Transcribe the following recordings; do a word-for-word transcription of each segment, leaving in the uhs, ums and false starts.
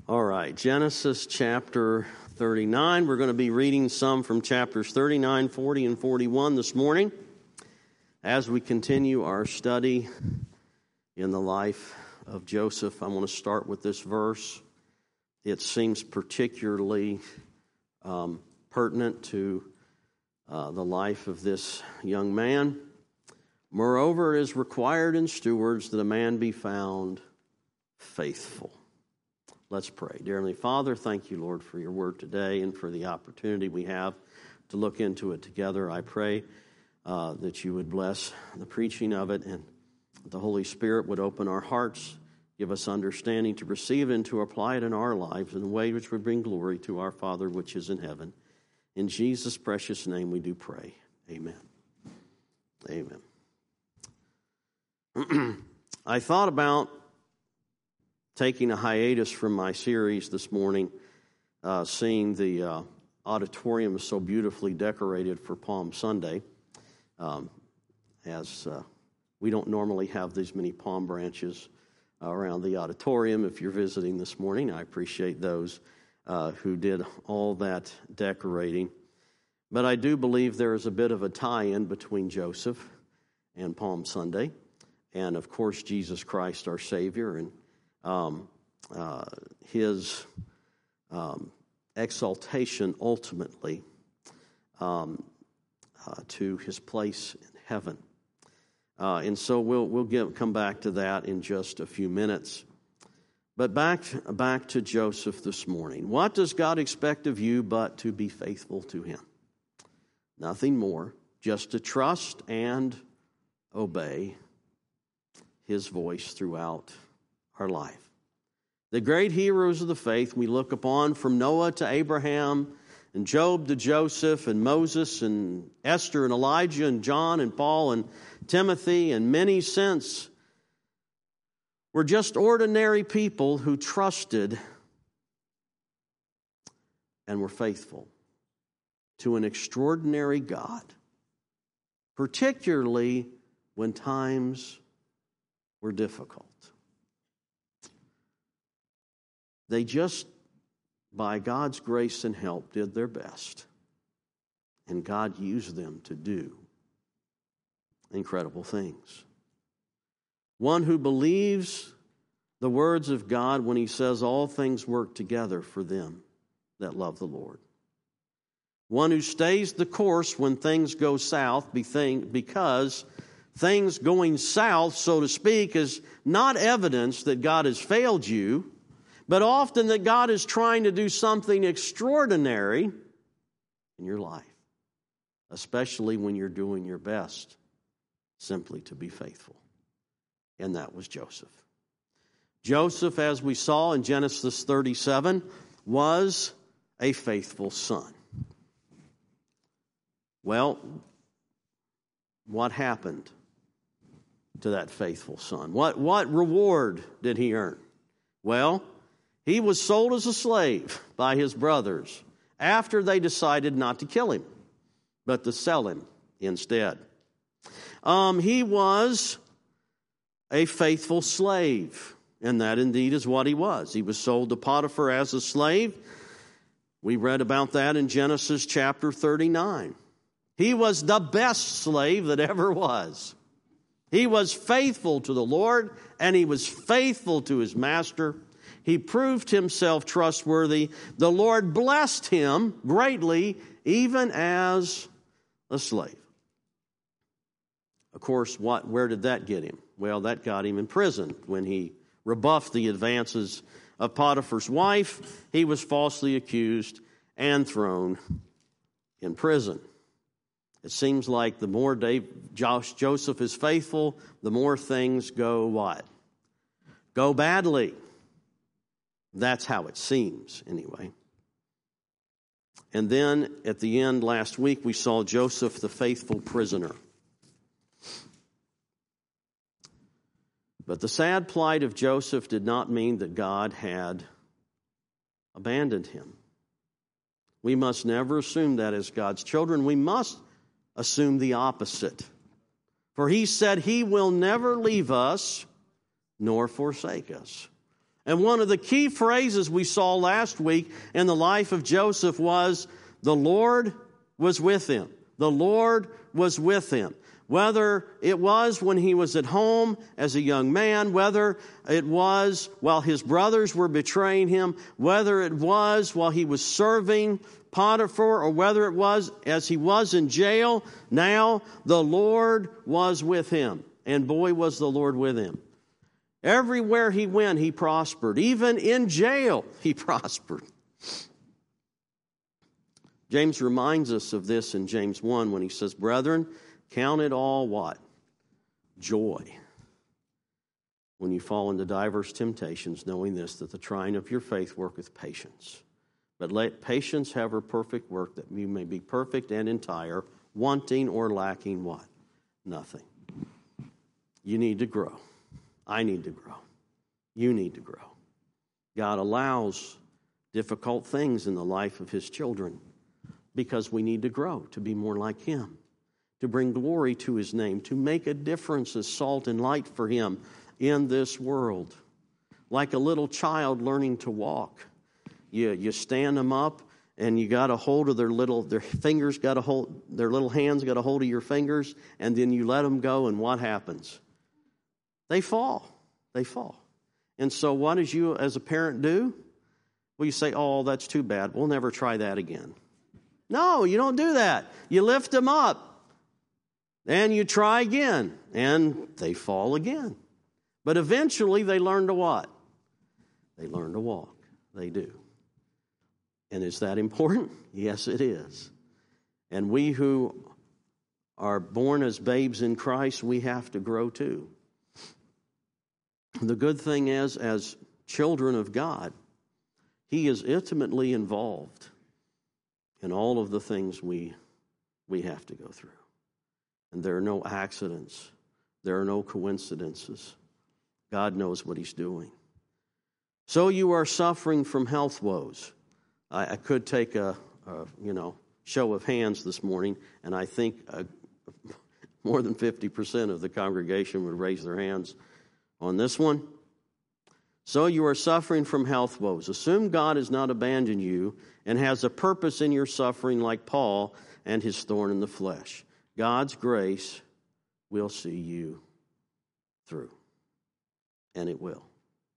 All right, Genesis chapter thirty-nine. We're going to be reading some from chapters thirty-nine, forty, and forty-one this morning as we continue our study in the life of Joseph. I want to start with this verse. It seems particularly um, pertinent to uh, the life of this young man. Moreover, it is required in stewards that a man be found faithful. Let's pray. Dear Heavenly Father, thank you, Lord, for your word today and for the opportunity we have to look into it together. I pray uh, that you would bless the preaching of it and the Holy Spirit would open our hearts, give us understanding to receive it and to apply it in our lives in a way which would bring glory to our Father which is in heaven. In Jesus' precious name we do pray. Amen. Amen. I thought about taking a hiatus from my series this morning, uh, seeing the uh, auditorium so beautifully decorated for Palm Sunday, um, as uh, we don't normally have these many palm branches around the auditorium. If you're visiting this morning, I appreciate those uh, who did all that decorating. But I do believe there is a bit of a tie-in between Joseph and Palm Sunday, and of course Jesus Christ, our Savior, and Um, uh, his um, exaltation ultimately um, uh, to his place in heaven. Uh, and so we'll we'll get, come back to that in just a few minutes. But back, back to Joseph this morning. What does God expect of you but to be faithful to him? Nothing more, just to trust and obey his voice throughout our life. The great heroes of the faith we look upon, from Noah to Abraham and Job to Joseph and Moses and Esther and Elijah and John and Paul and Timothy and many since, were just ordinary people who trusted and were faithful to an extraordinary God, particularly when times were difficult. They just, by God's grace and help, did their best. And God used them to do incredible things. One who believes the words of God when he says all things work together for them that love the Lord. One who stays the course when things go south because things going south, so to speak, is not evidence that God has failed you, but often that God is trying to do something extraordinary in your life, especially when you're doing your best simply to be faithful. And that was Joseph. Joseph, as we saw in Genesis thirty-seven, was a faithful son. Well, what happened to that faithful son? What, what reward did he earn? Well, he was sold as a slave by his brothers after they decided not to kill him, but to sell him instead. Um, he was a faithful slave, and that indeed is what he was. He was sold to Potiphar as a slave. We read about that in Genesis chapter thirty-nine. He was the best slave that ever was. He was faithful to the Lord, and he was faithful to his master. He proved himself trustworthy. The Lord blessed him greatly, even as a slave. Of course, what? Where did that get him? Well, that got him in prison. When he rebuffed the advances of Potiphar's wife, he was falsely accused and thrown in prison. It seems like the more Dave, Josh, Joseph is faithful, the more things go what? Go badly. That's how it seems, anyway. And then at the end last week, we saw Joseph, the faithful prisoner. But the sad plight of Joseph did not mean that God had abandoned him. We must never assume that as God's children. We must assume the opposite. For he said he will never leave us nor forsake us. And one of the key phrases we saw last week in the life of Joseph was, the Lord was with him. The Lord was with him. Whether it was when he was at home as a young man, whether it was while his brothers were betraying him, whether it was while he was serving Potiphar, or whether it was as he was in jail, now the Lord was with him. And boy, was the Lord with him. Everywhere he went, he prospered. Even in jail, he prospered. James reminds us of this in James one when he says, brethren, count it all what? Joy. When you fall into diverse temptations, knowing this, that the trying of your faith worketh patience. But let patience have her perfect work, that you may be perfect and entire, wanting or lacking what? Nothing. You need to grow. I need to grow. You need to grow. God allows difficult things in the life of His children because we need to grow, to be more like Him, to bring glory to His name, to make a difference as salt and light for Him in this world. Like a little child learning to walk. You, you stand them up and you got a hold of their little, their fingers got a hold, their little hands got a hold of your fingers, and then you let them go, and what happens? They fall. They fall. And so what does you as a parent do? Well, you say, oh, that's too bad. We'll never try that again. No, you don't do that. You lift them up and you try again, and they fall again. But eventually they learn to what? They learn to walk. They do. And is that important? Yes, it is. And we who are born as babes in Christ, we have to grow too. The good thing is, as children of God, He is intimately involved in all of the things we, we have to go through. And there are no accidents. There are no coincidences. God knows what He's doing. So you are suffering from health woes. I, I could take a, a, you know, show of hands this morning, and I think uh, more than fifty percent of the congregation would raise their hands on this one. So you are suffering from health woes. Assume God has not abandoned you and has a purpose in your suffering, like Paul and his thorn in the flesh. God's grace will see you through. And it will.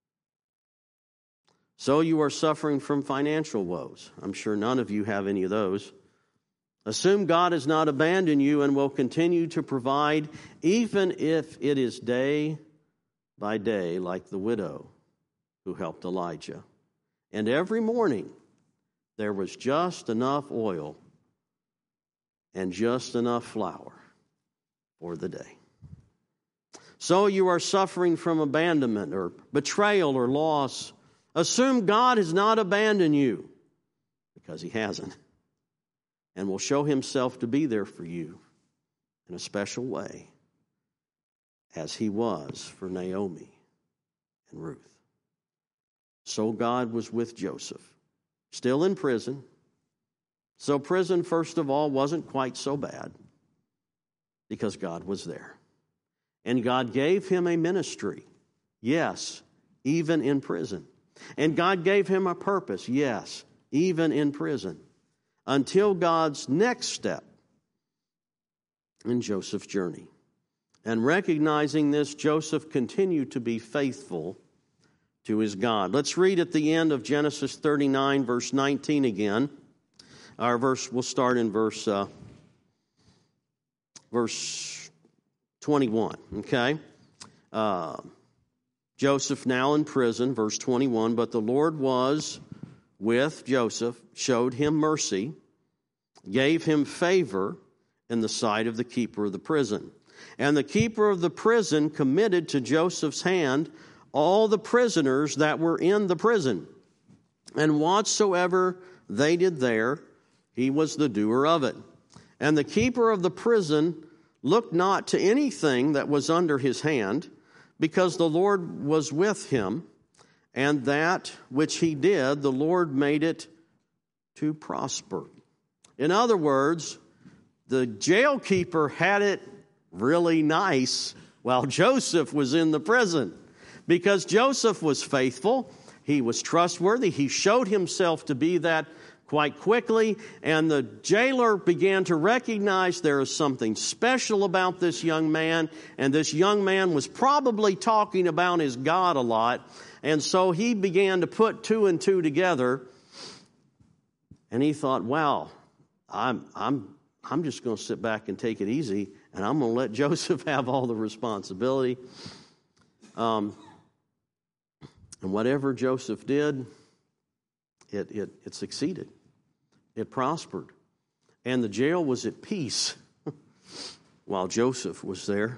So you are suffering from financial woes. I'm sure none of you have any of those. Assume God has not abandoned you and will continue to provide, even if it is day by day, like the widow who helped Elijah. And every morning there was just enough oil and just enough flour for the day. So you are suffering from abandonment or betrayal or loss. Assume God has not abandoned you, because He hasn't, and will show Himself to be there for you in a special way, as He was for Naomi and Ruth. So God was with Joseph, still in prison. So prison, first of all, wasn't quite so bad, because God was there. And God gave him a ministry, yes, even in prison. And God gave him a purpose, yes, even in prison, until God's next step in Joseph's journey. And recognizing this, Joseph continued to be faithful to his God. Let's read at the end of Genesis thirty-nine, verse nineteen again. Our verse, we'll start in verse, uh, verse twenty-one, okay? Uh, Joseph now in prison, verse twenty-one, but the Lord was with Joseph, showed him mercy, gave him favor in the sight of the keeper of the prison. And the keeper of the prison committed to Joseph's hand all the prisoners that were in the prison. And whatsoever they did there, he was the doer of it. And the keeper of the prison looked not to anything that was under his hand, because the Lord was with him, and that which he did, the Lord made it to prosper. In other words, the jailkeeper had it really nice while Joseph was in the prison, because Joseph was faithful, He was trustworthy. He showed himself to be that quite quickly, and the jailer began to recognize there is something special about this young man, and this young man was probably talking about his God a lot, and so he began to put two and two together, and he thought, wow, I'm I'm I'm just going to sit back and take it easy, and I'm going to let Joseph have all the responsibility. Um, and whatever Joseph did, it it it succeeded. It prospered. And the jail was at peace while Joseph was there,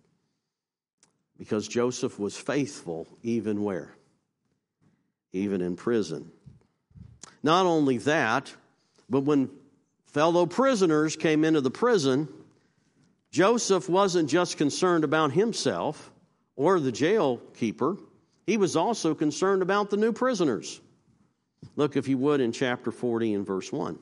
because Joseph was faithful even where? Even in prison. Not only that, but when fellow prisoners came into the prison, Joseph wasn't just concerned about himself or the jail keeper. He was also concerned about the new prisoners. Look, if you would, in chapter forty and verse one.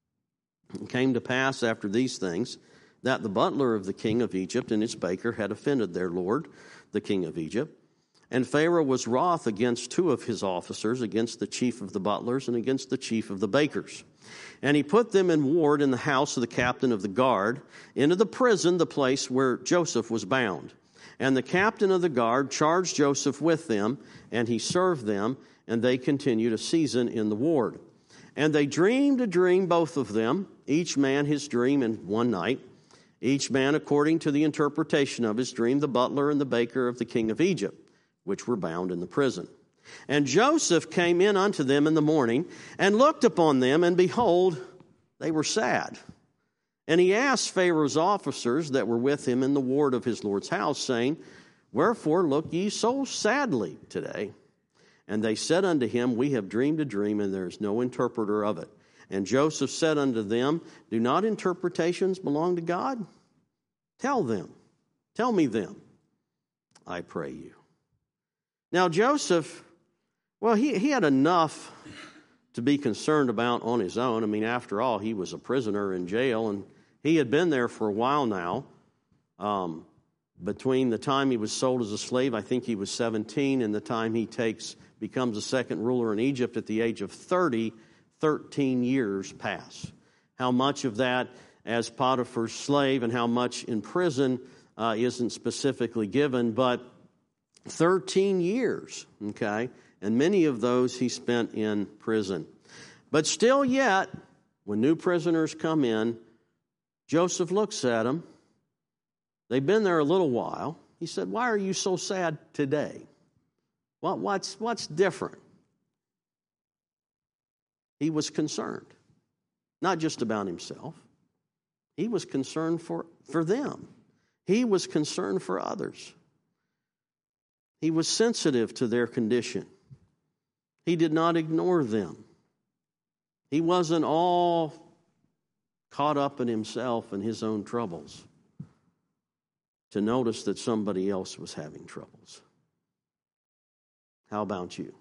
It came to pass after these things that the butler of the king of Egypt and his baker had offended their lord, the king of Egypt. And Pharaoh was wroth against two of his officers, against the chief of the butlers and against the chief of the bakers. And he put them in ward in the house of the captain of the guard, into the prison, the place where Joseph was bound. And the captain of the guard charged Joseph with them, and he served them, and they continued a season in the ward. And they dreamed a dream, both of them, each man his dream in one night, each man according to the interpretation of his dream, the butler and the baker of the king of Egypt, which were bound in the prison. And Joseph came in unto them in the morning, and looked upon them, and behold, they were sad. And he asked Pharaoh's officers that were with him in the ward of his Lord's house, saying, Wherefore look ye so sadly today? And they said unto him, We have dreamed a dream, and there is no interpreter of it. And Joseph said unto them, Do not interpretations belong to God? Tell them, tell me them, I pray you. Now Joseph, well, he, he had enough to be concerned about on his own. I mean, after all, he was a prisoner in jail, and he had been there for a while now. Um, between the time he was sold as a slave, I think he was seventeen, and the time he takes becomes a second ruler in Egypt at the age of thirty, thirteen years pass. How much of that as Potiphar's slave and how much in prison uh, isn't specifically given, but thirteen years, okay? And many of those he spent in prison. But still yet, when new prisoners come in, Joseph looks at them. They've been there a little while. He said, Why are you so sad today? What, what's, what's different? He was concerned, not just about himself. He was concerned for, for them. He was concerned for others. He was sensitive to their condition. He did not ignore them. He wasn't all caught up in himself and his own troubles to notice that somebody else was having troubles. How about you?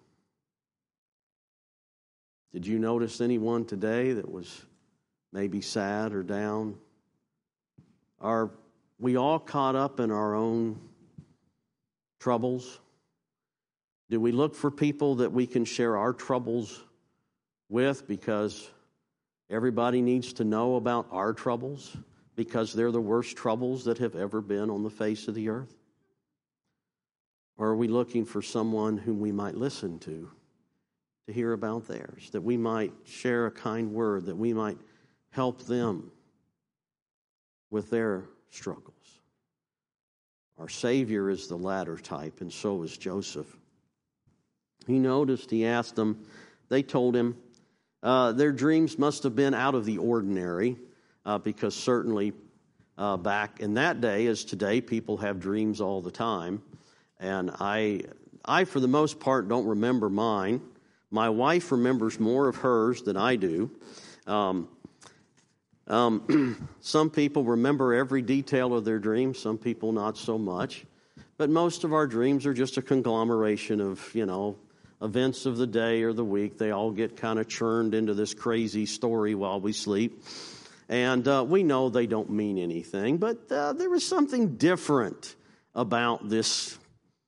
Did you notice anyone today that was maybe sad or down? Are we all caught up in our own troubles? Do we look for people that we can share our troubles with because everybody needs to know about our troubles because they're the worst troubles that have ever been on the face of the earth? Or are we looking for someone whom we might listen to, to hear about theirs, that we might share a kind word, that we might help them with their struggles? Our Savior is the latter type, and so is Joseph. He noticed, he asked them, they told him uh, their dreams must have been out of the ordinary, uh, because certainly uh, back in that day, as today, people have dreams all the time. And I, I, for the most part, don't remember mine. My wife remembers more of hers than I do. Um, um, some people remember every detail of their dreams, some people not so much. But most of our dreams are just a conglomeration of, you know, events of the day or the week. They all get kind of churned into this crazy story while we sleep. And uh, we know they don't mean anything, but uh, there was something different about this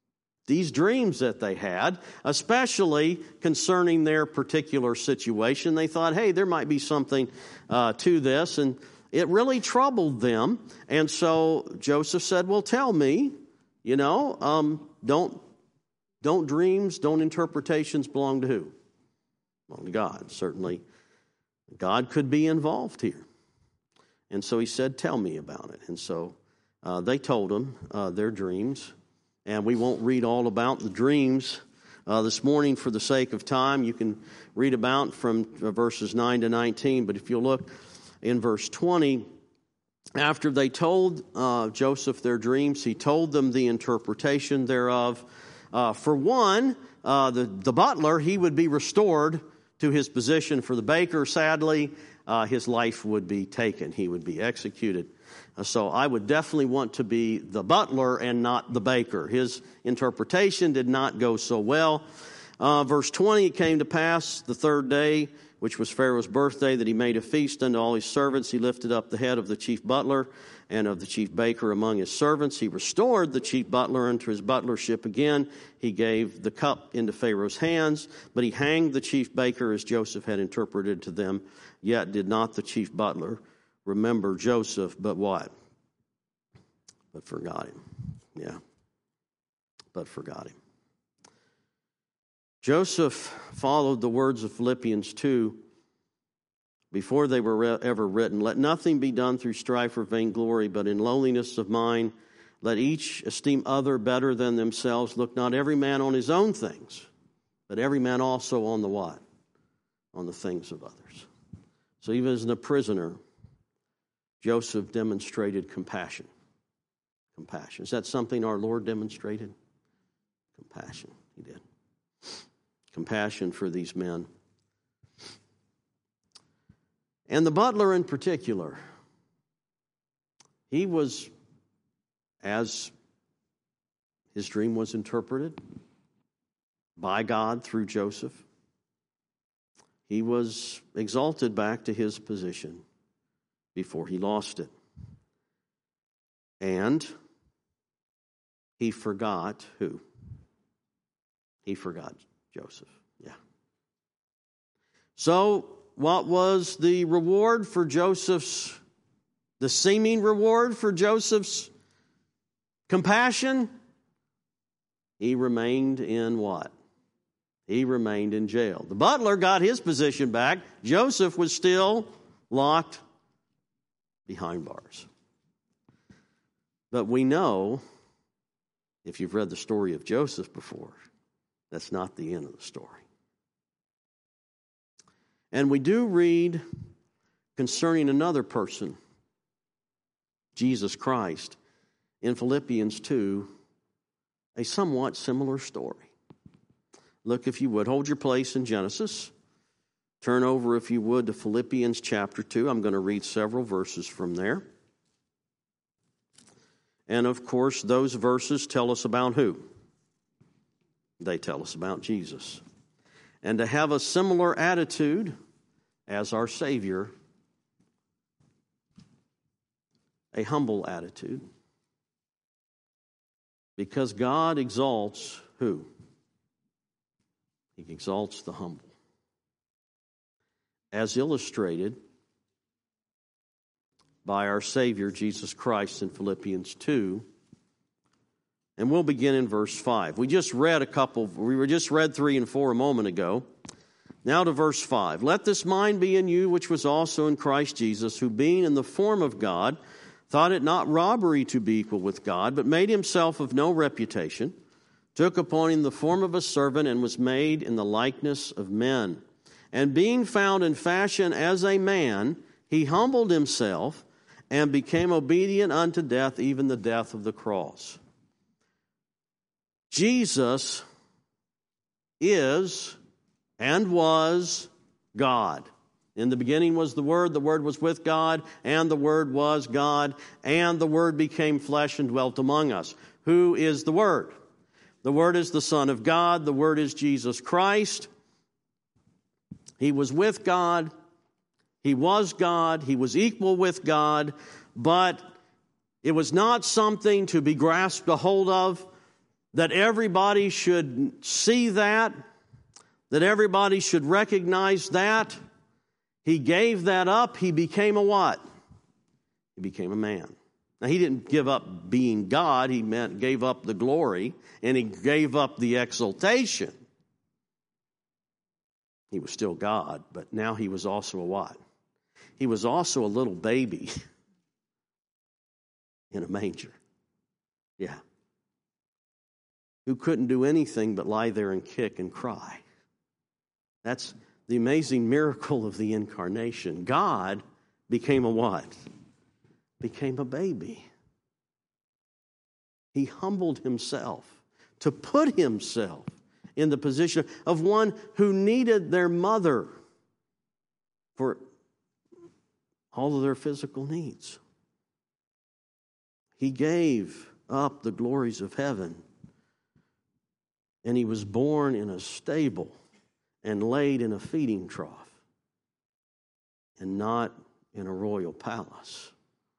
these dreams that they had, especially concerning their particular situation. They thought, hey, there might be something uh, to this, and it really troubled them. And so Joseph said, well, tell me, you know, um, don't, don't dreams, don't interpretations belong to who? Belong to God. Certainly, God could be involved here. And so he said, tell me about it. And so uh, they told him uh, their dreams. And we won't read all about the dreams uh, this morning for the sake of time. You can read about from verses nine to nineteen. But if you look in verse twenty, after they told uh, Joseph their dreams, he told them the interpretation thereof. Uh, for one, uh, the, the butler, he would be restored to his position. For the baker, sadly, uh, his life would be taken. He would be executed. Uh, so I would definitely want to be the butler and not the baker. His interpretation did not go so well. Uh, verse twenty, it came to pass the third day, which was Pharaoh's birthday, that he made a feast unto all his servants. He lifted up the head of the chief butler and of the chief baker among his servants. He restored the chief butler unto his butlership again. He gave the cup into Pharaoh's hands, but he hanged the chief baker as Joseph had interpreted to them. Yet did not the chief butler remember Joseph, but what? But forgot him. Yeah, but forgot him. Joseph followed the words of Philippians two before they were re- ever written. Let nothing be done through strife or vainglory, but in lowliness of mind, let each esteem other better than themselves. Look not every man on his own things, but every man also on the what? On the things of others. So even as a prisoner, Joseph demonstrated compassion. Compassion. Is that something our Lord demonstrated? Compassion. He did. Compassion for these men. And the butler in particular, he was, as his dream was interpreted by God through Joseph, he was exalted back to his position before he lost it. And he forgot who? He forgot Joseph. Yeah. So, what was the reward for Joseph's, the seeming reward for Joseph's compassion? He remained in what? He remained in jail. The butler got his position back. Joseph was still locked behind bars. But we know, if you've read the story of Joseph before, that's not the end of the story. And we do read concerning another person, Jesus Christ, in Philippians two, a somewhat similar story. Look, if you would, hold your place in Genesis. Turn over, if you would, to Philippians chapter two. I'm going to read several verses from there. And, of course, those verses tell us about who? They tell us about Jesus. And to have a similar attitude as our Savior, a humble attitude, because God exalts who? He exalts the humble. As illustrated by our Savior, Jesus Christ, in Philippians two. And we'll begin in verse five. We just read a couple, we were just read three and four a moment ago. Now to verse five. Let this mind be in you, which was also in Christ Jesus, who being in the form of God, thought it not robbery to be equal with God, but made himself of no reputation, took upon him the form of a servant, and was made in the likeness of men. And being found in fashion as a man, he humbled himself and became obedient unto death, even the death of the cross. Jesus is and was God. In the beginning was the Word, the Word was with God, and the Word was God, and the Word became flesh and dwelt among us. Who is the Word? The Word is the Son of God. The Word is Jesus Christ. He was with God. He was God. He was equal with God. But it was not something to be grasped a hold of that everybody should see that, that everybody should recognize that. He gave that up. He became a what? He became a man. Now, he didn't give up being God. He meant gave up the glory, and he gave up the exaltation. He was still God, but now he was also a what? He was also a little baby in a manger. Yeah. Who couldn't do anything but lie there and kick and cry. That's the amazing miracle of the incarnation. God became a what? Became a baby. He humbled himself to put himself in the position of one who needed their mother for all of their physical needs. He gave up the glories of heaven, and he was born in a stable and laid in a feeding trough and not in a royal palace,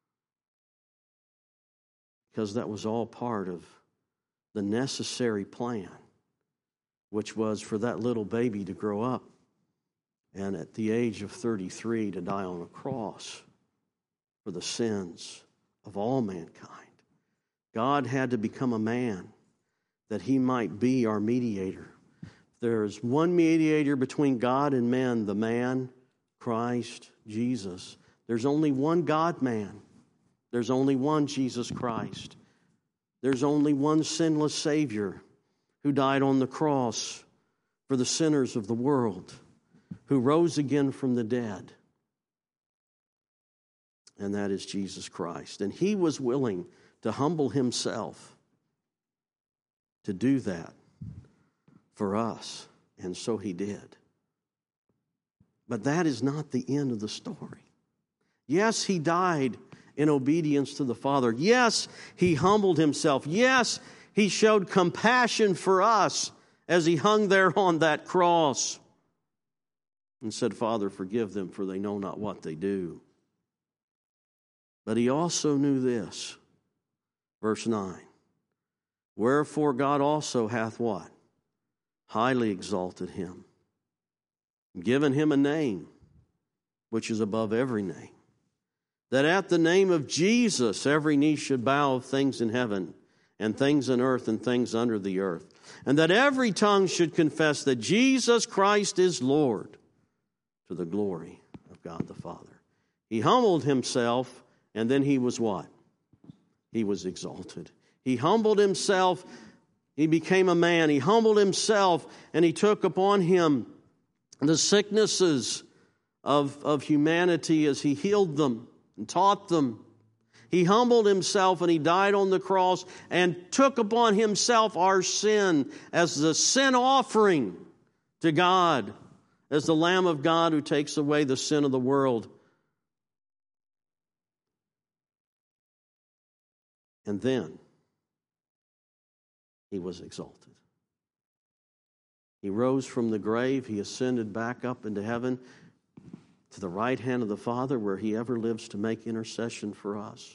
because that was all part of the necessary plan, which was for that little baby to grow up and at the age of thirty-three to die on a cross for the sins of all mankind. God had to become a man that he might be our mediator. There's one mediator between God and men, the man, Christ Jesus. There's only one God-man. There's only one Jesus Christ. There's only one sinless Savior who died on the cross for the sinners of the world, who rose again from the dead. And that is Jesus Christ. And he was willing to humble himself to do that for us. And so he did. But that is not the end of the story. Yes, he died in obedience to the Father. Yes, he humbled himself. Yes, he showed compassion for us as he hung there on that cross and said, Father, forgive them, for they know not what they do. But he also knew this. Verse nine. Wherefore God also hath what? Highly exalted him, given him a name which is above every name, that at the name of Jesus every knee should bow of things in heaven and things in earth and things under the earth, and that every tongue should confess that Jesus Christ is Lord, to the glory of God the Father. He humbled himself, and then he was what? He was exalted. He humbled himself. He became a man. He humbled himself, and he took upon him the sicknesses of, of humanity as he healed them and taught them. He humbled himself, and he died on the cross and took upon himself our sin as the sin offering to God, as the Lamb of God who takes away the sin of the world. And then he was exalted. He rose from the grave. He ascended back up into heaven to the right hand of the Father, where he ever lives to make intercession for us,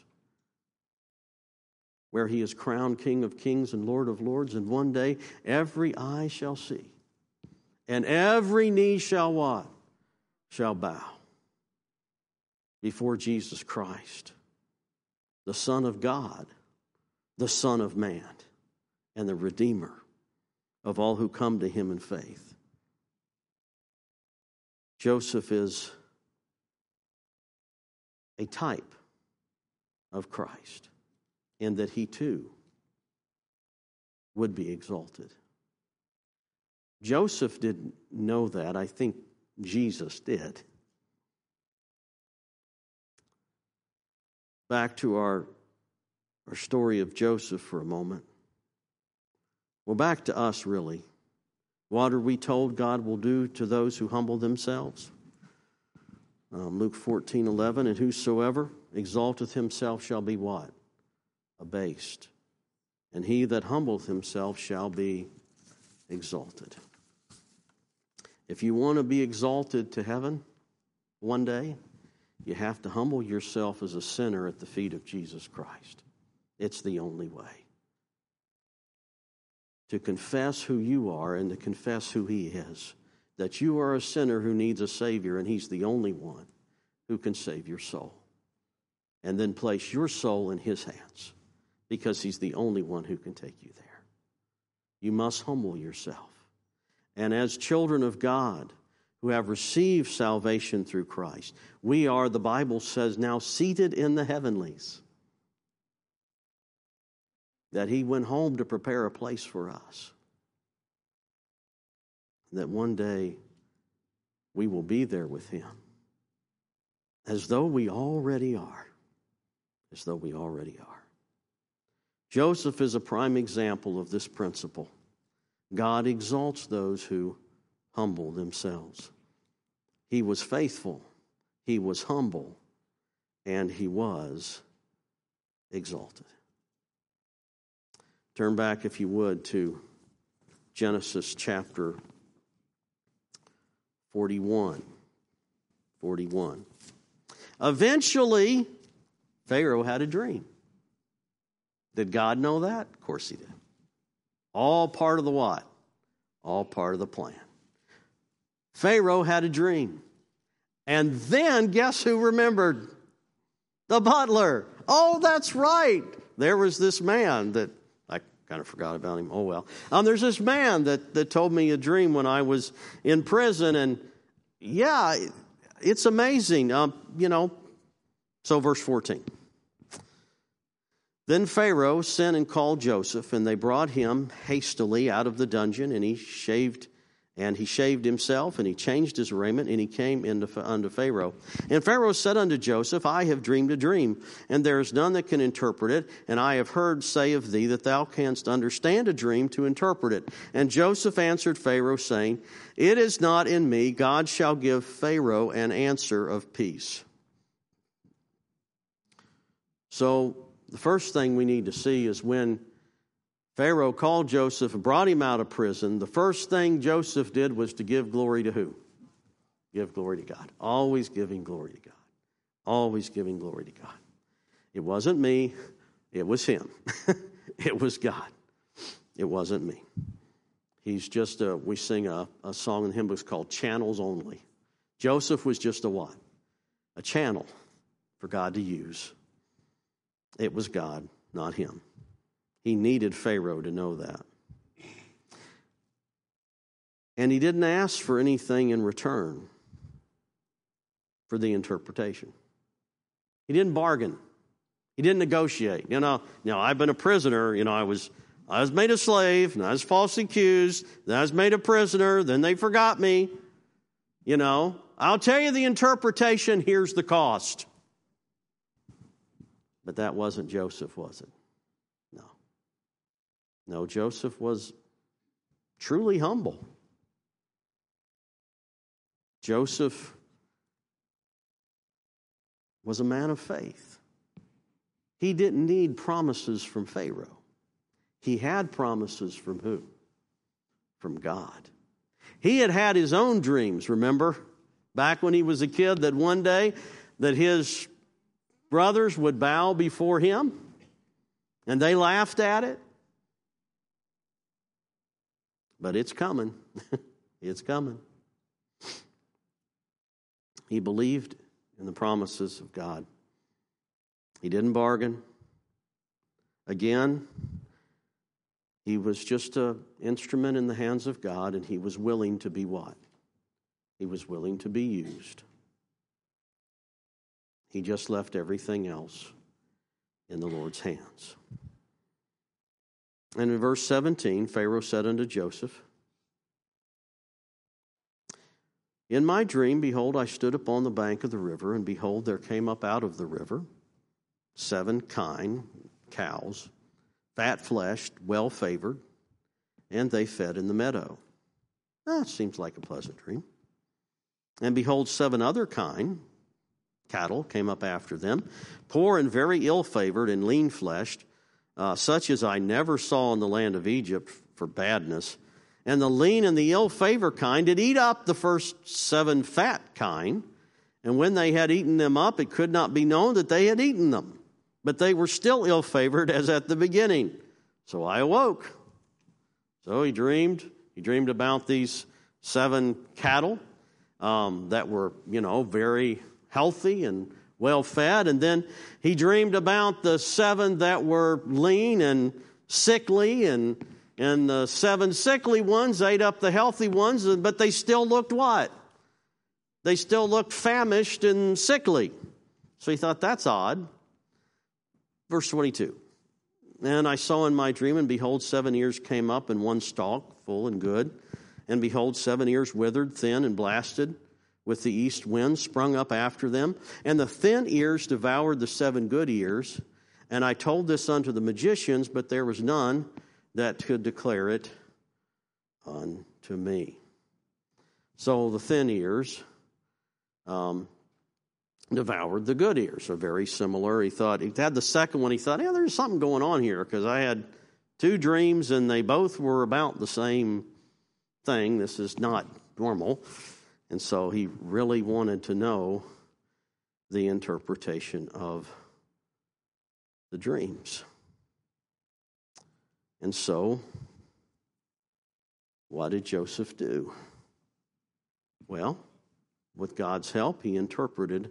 where he is crowned King of kings and Lord of lords. And one day every eye shall see, and every knee shall what? Shall bow before Jesus Christ, the Son of God, the Son of Man, and the Redeemer of all who come to him in faith. Joseph is a type of Christ, in that he too would be exalted. Joseph didn't know that. I think Jesus did. Back to our, our story of Joseph for a moment. Well, back to us, really. What are we told God will do to those who humble themselves? Um, Luke fourteen eleven, and whosoever exalteth himself shall be what? Abased. And he that humbleth himself shall be exalted. If you want to be exalted to heaven one day, you have to humble yourself as a sinner at the feet of Jesus Christ. It's the only way. to confess who you are and to confess who he is. That you are a sinner who needs a Savior, and he's the only one who can save your soul. And then place your soul in his hands, because he's the only one who can take you there. You must humble yourself. And as children of God who have received salvation through Christ, we are, the Bible says, now seated in the heavenlies. That he went home to prepare a place for us. That one day we will be there with him. As though we already are. As though we already are. Joseph is a prime example of this principle. God exalts those who humble themselves. He was faithful. He was humble. And he was exalted. Turn back, if you would, to Genesis chapter forty-one. forty-one. Eventually, Pharaoh had a dream. Did God know that? Of course he did. All part of the what? All part of the plan. Pharaoh had a dream. And then, guess who remembered? The butler. Oh, that's right. There was this man that, I kind of forgot about him. Oh, well. Um, there's this man that, that told me a dream when I was in prison. And yeah, it's amazing. Um, you know, so verse fourteen. Then Pharaoh sent and called Joseph, and they brought him hastily out of the dungeon, and he shaved, and he shaved himself, and he changed his raiment, and he came into, unto Pharaoh. And Pharaoh said unto Joseph, I have dreamed a dream, and there is none that can interpret it, and I have heard say of thee that thou canst understand a dream to interpret it. And Joseph answered Pharaoh, saying, It is not in me. God shall give Pharaoh an answer of peace. So, the first thing we need to see is when Pharaoh called Joseph and brought him out of prison, the first thing Joseph did was to give glory to who? Give glory to God. Always giving glory to God. Always giving glory to God. It wasn't me. It was him. It was God. It wasn't me. He's just a, we sing a, a song in the hymn books called Channels Only. Joseph was just a what? A channel for God to use. It was God, not him. He needed Pharaoh to know that. And he didn't ask for anything in return for the interpretation. He didn't bargain. He didn't negotiate. You know, now I've been a prisoner. You know, I was I was made a slave, and I was falsely accused, then I was made a prisoner, then they forgot me. You know, I'll tell you the interpretation, here's the cost. But that wasn't Joseph, was it? No. No, Joseph was truly humble. Joseph was a man of faith. He didn't need promises from Pharaoh. He had promises from who? From God. He had had his own dreams, remember? Back when he was a kid, that one day that his brothers would bow before him, and they laughed at it. But it's coming. It's coming. He believed in the promises of God. He didn't bargain. Again, he was just an instrument in the hands of God, and he was willing to be what? He was willing to be used. He just left everything else in the Lord's hands. And in verse seventeen, Pharaoh said unto Joseph, In my dream, behold, I stood upon the bank of the river, and behold, there came up out of the river seven kine cows, fat-fleshed, well-favored, and they fed in the meadow. That seems like a pleasant dream. And behold, seven other kine cattle came up after them, poor and very ill-favored and lean-fleshed, uh, such as I never saw in the land of Egypt for badness. And the lean and the ill-favored kind did eat up the first seven fat kine. And when they had eaten them up, it could not be known that they had eaten them. But they were still ill-favored as at the beginning. So I awoke. So he dreamed. He dreamed about these seven cattle um, that were, you know, very healthy and well fed. And then he dreamed about the seven that were lean and sickly, and and the seven sickly ones ate up the healthy ones, but they still looked what? They still looked famished and sickly. So he thought, that's odd. Verse twenty-two. And I saw in my dream, and behold, seven ears came up, and one stalk, full and good. And behold, seven ears withered, thin and blasted, with the east wind sprung up after them. And the thin ears devoured the seven good ears. And I told this unto the magicians, but there was none that could declare it unto me. So the thin ears um, devoured the good ears. Are very similar. He thought, he had the second one, he thought, yeah, there's something going on here, because I had two dreams and they both were about the same thing. This is not normal. And so he really wanted to know the interpretation of the dreams. And so, what did Joseph do? Well, with God's help, he interpreted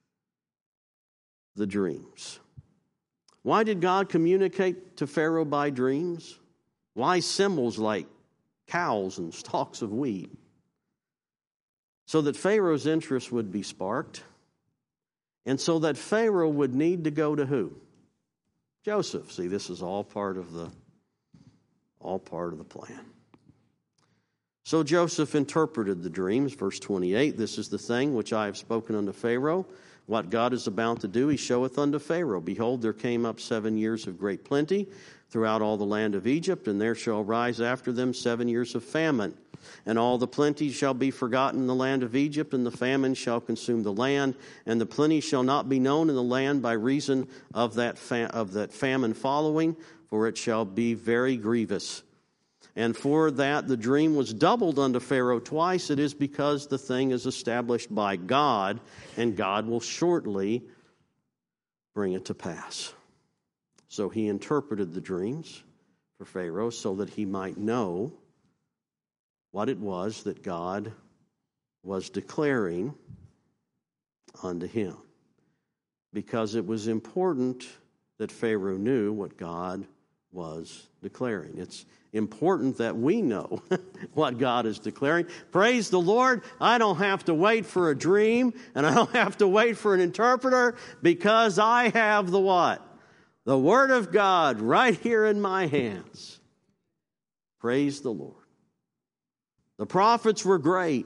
the dreams. Why did God communicate to Pharaoh by dreams? Why symbols like cows and stalks of wheat? So that Pharaoh's interest would be sparked, and so that Pharaoh would need to go to who? Joseph. See, this is all part of the all part of the plan. So Joseph interpreted the dreams, verse twenty-eight. This is the thing which I have spoken unto Pharaoh. What God is about to do, he showeth unto Pharaoh. Behold, there came up seven years of great plenty throughout all the land of Egypt, and there shall rise after them seven years of famine. And all the plenty shall be forgotten in the land of Egypt, and the famine shall consume the land, and the plenty shall not be known in the land by reason of that fa- of that famine following, for it shall be very grievous. And for that the dream was doubled unto Pharaoh twice. It is because the thing is established by God, and God will shortly bring it to pass. So he interpreted the dreams for Pharaoh so that he might know what it was that God was declaring unto him. Because it was important that Pharaoh knew what God was declaring. It's important that we know what God is declaring. Praise the Lord, I don't have to wait for a dream, and I don't have to wait for an interpreter, because I have the what? The Word of God right here in my hands. Praise the Lord. The prophets were great.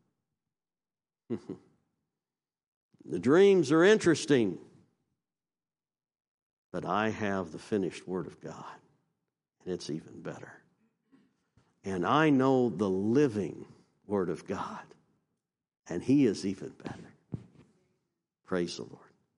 The dreams are interesting. But I have the finished Word of God, and it's even better. And I know the living Word of God, and He is even better. Praise the Lord.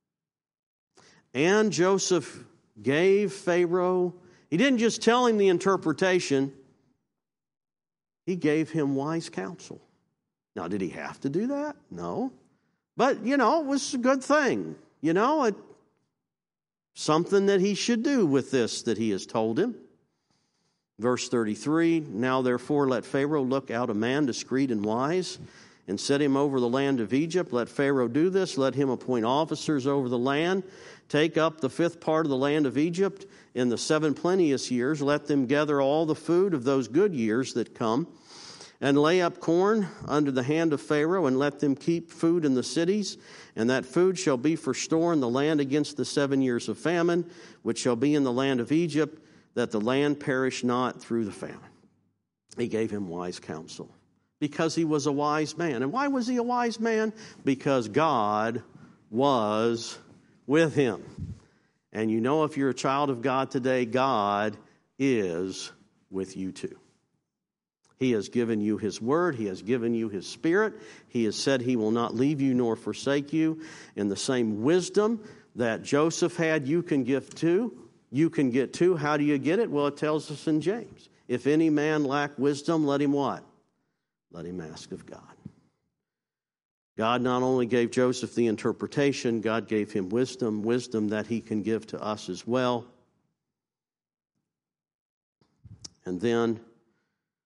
And Joseph gave Pharaoh, he didn't just tell him the interpretation, he gave him wise counsel. Now, did he have to do that? No. But, you know, it was a good thing. You know, it, something that he should do with this that he has told him. Verse thirty-three, now therefore let Pharaoh look out a man discreet and wise, and set him over the land of Egypt. Let Pharaoh do this. Let him appoint officers over the land. Take up the fifth part of the land of Egypt in the seven plenteous years. Let them gather all the food of those good years that come, and lay up corn under the hand of Pharaoh, and let them keep food in the cities. And that food shall be for store in the land against the seven years of famine, which shall be in the land of Egypt, that the land perish not through the famine. He gave him wise counsel, because he was a wise man. And why was he a wise man? Because God was with him. And you know, if you're a child of God today, God is with you too. He has given you His Word. He has given you His Spirit. He has said He will not leave you nor forsake you. In the same wisdom that Joseph had, you can give too. You can get too. How do you get it? Well, it tells us in James. If any man lack wisdom, let him what? Let him ask of God. God not only gave Joseph the interpretation, God gave him wisdom, wisdom that He can give to us as well. And then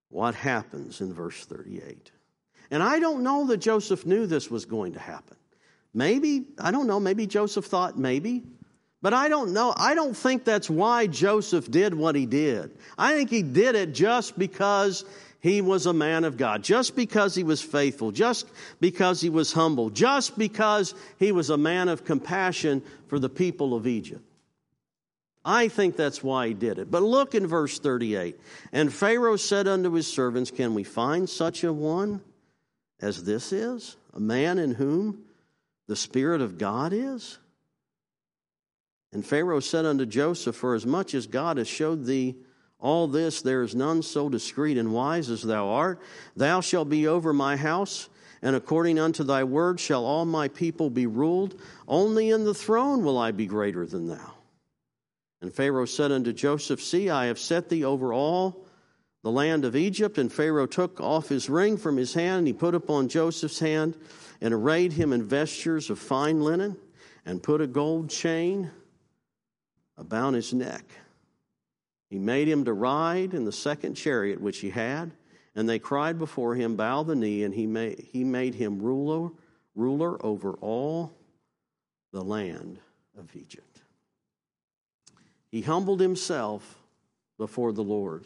what happens in verse thirty-eight. And I don't know that Joseph knew this was going to happen. Maybe, I don't know, maybe Joseph thought maybe. But I don't know. I don't think that's why Joseph did what he did. I think he did it just because he was a man of God, just because he was faithful, just because he was humble, just because he was a man of compassion for the people of Egypt. I think that's why he did it. But look in verse thirty-eight. And Pharaoh said unto his servants, can we find such a one as this is? A man in whom the Spirit of God is? And Pharaoh said unto Joseph, for as much as God has showed thee all this, there is none so discreet and wise as thou art. Thou shalt be over my house, and according unto thy word shall all my people be ruled. Only in the throne will I be greater than thou. And Pharaoh said unto Joseph, see, I have set thee over all the land of Egypt. And Pharaoh took off his ring from his hand, and he put upon Joseph's hand, and arrayed him in vestures of fine linen, and put a gold chain about his neck. He made him to ride in the second chariot which he had, and they cried before him, bow the knee, and he made, he made him ruler, ruler over all the land of Egypt. He humbled himself before the Lord.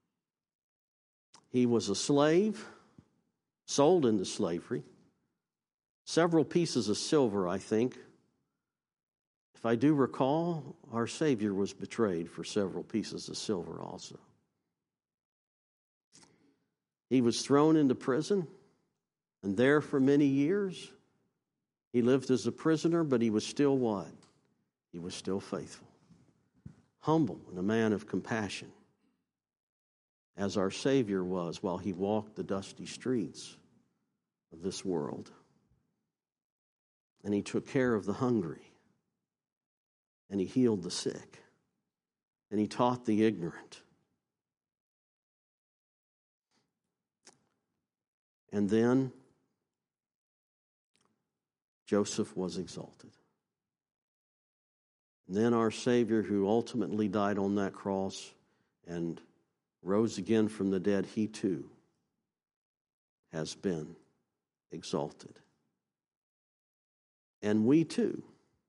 He was a slave, sold into slavery. Several pieces of silver, I think. If I do recall, our Savior was betrayed for several pieces of silver also. He was thrown into prison, and there for many years, he lived as a prisoner, but he was still what? He was still faithful, humble, and a man of compassion, as our Savior was while he walked the dusty streets of this world. And he took care of the hungry. And he healed the sick. And he taught the ignorant. And then Joseph was exalted. And then our Savior, who ultimately died on that cross and rose again from the dead, he too has been exalted. And we too,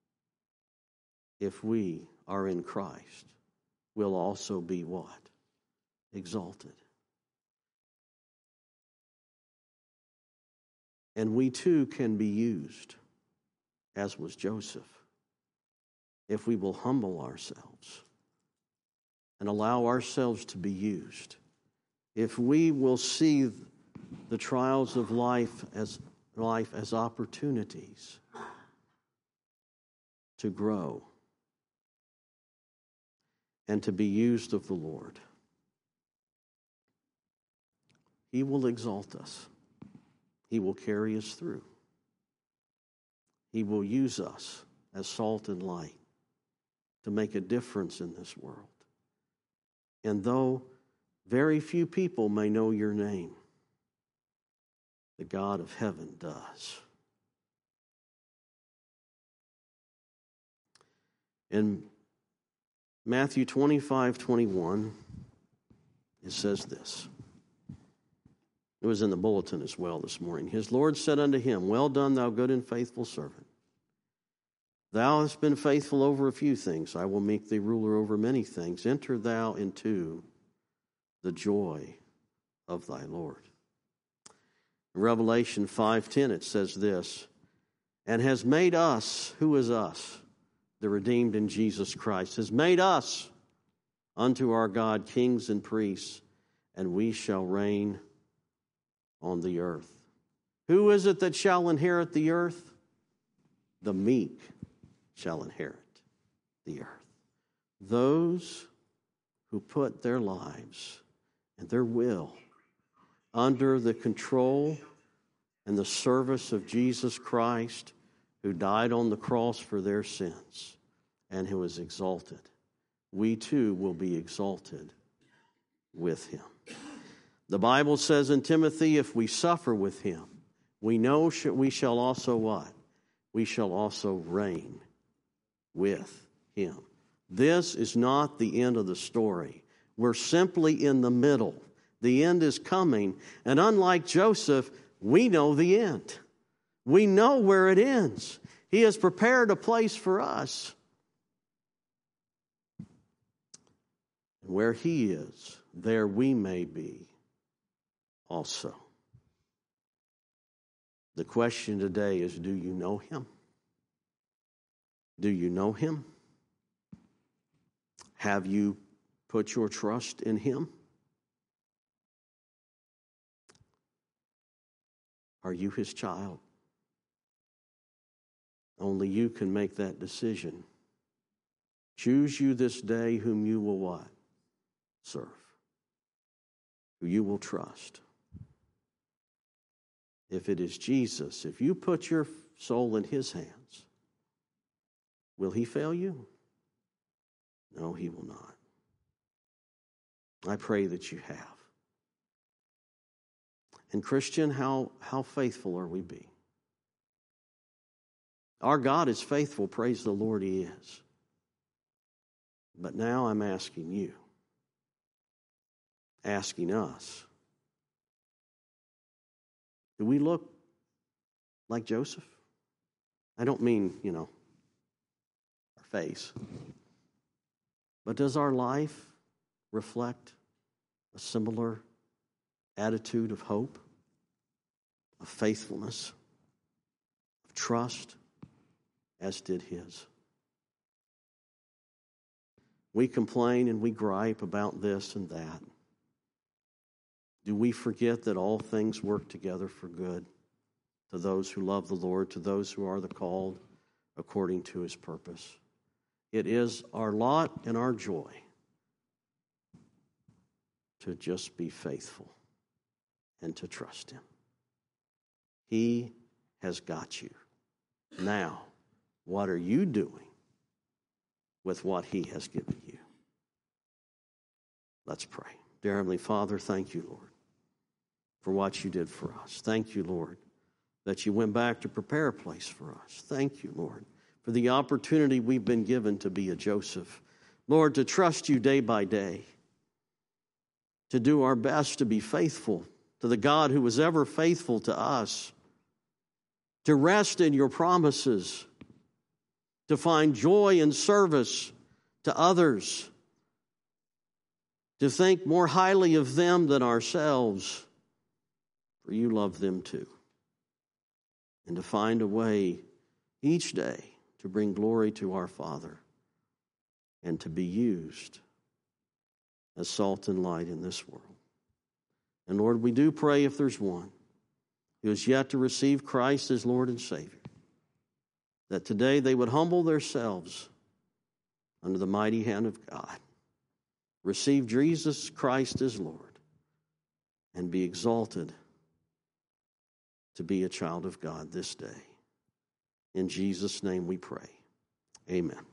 if we are in Christ, will also be what? Exalted. And we too can be used, as was Joseph, if we will humble ourselves and allow ourselves to be used. If we will see the trials of life as life as opportunities to grow and to be used of the Lord, He will exalt us. He will carry us through. He will use us as salt and light to make a difference in this world. And though very few people may know your name, the God of heaven does. In Matthew twenty-five twenty-one, it says this. It was in the bulletin as well this morning. His Lord said unto him, well done, thou good and faithful servant. Thou hast been faithful over a few things. I will make thee ruler over many things. Enter thou into the joy of thy Lord. In Revelation five ten, it says this, and has made us, who is us? The redeemed in Jesus Christ, has made us unto our God kings and priests, and we shall reign on the earth. Who is it that shall inherit the earth? The meek shall inherit the earth. Those who put their lives and their will under the control and the service of Jesus Christ, who died on the cross for their sins and who was exalted. We too will be exalted with him. The Bible says in Timothy, if we suffer with him, we know we shall also what? We shall also reign with him. This is not the end of the story. We're simply in the middle. The end is coming. And unlike Joseph, we know the end. We know where it ends. He has prepared a place for us. And where He is, there we may be also. The question today is, do you know Him? Do you know Him? Have you put your trust in Him? Are you His child? Only you can make that decision. Choose you this day whom you will what? Serve. Who you will trust. If it is Jesus, if you put your soul in His hands, will He fail you? No, He will not. I pray that you have. And Christian, how, how faithful are we being? Our God is faithful, praise the Lord, He is. But now I'm asking you, asking us, do we look like Joseph? I don't mean, you know, our face. But does our life reflect a similar attitude of hope, of faithfulness, of trust, as did his? We complain and we gripe about this and that. Do we forget that all things work together for good to those who love the Lord, to those who are the called according to His purpose? It is our lot and our joy to just be faithful and to trust Him. He has got you. Now, what are you doing with what He has given you? Let's pray. Dear Heavenly Father, thank you, Lord, for what you did for us. Thank you, Lord, that you went back to prepare a place for us. Thank you, Lord, for the opportunity we've been given to be a Joseph. Lord, to trust you day by day, to do our best to be faithful to the God who was ever faithful to us, to rest in your promises, to find joy and service to others, to think more highly of them than ourselves, for you love them too, and to find a way each day to bring glory to our Father and to be used as salt and light in this world. And Lord, we do pray if there's one who is yet to receive Christ as Lord and Savior, that today they would humble themselves under the mighty hand of God, receive Jesus Christ as Lord, and be exalted to be a child of God this day. In Jesus' name we pray. Amen.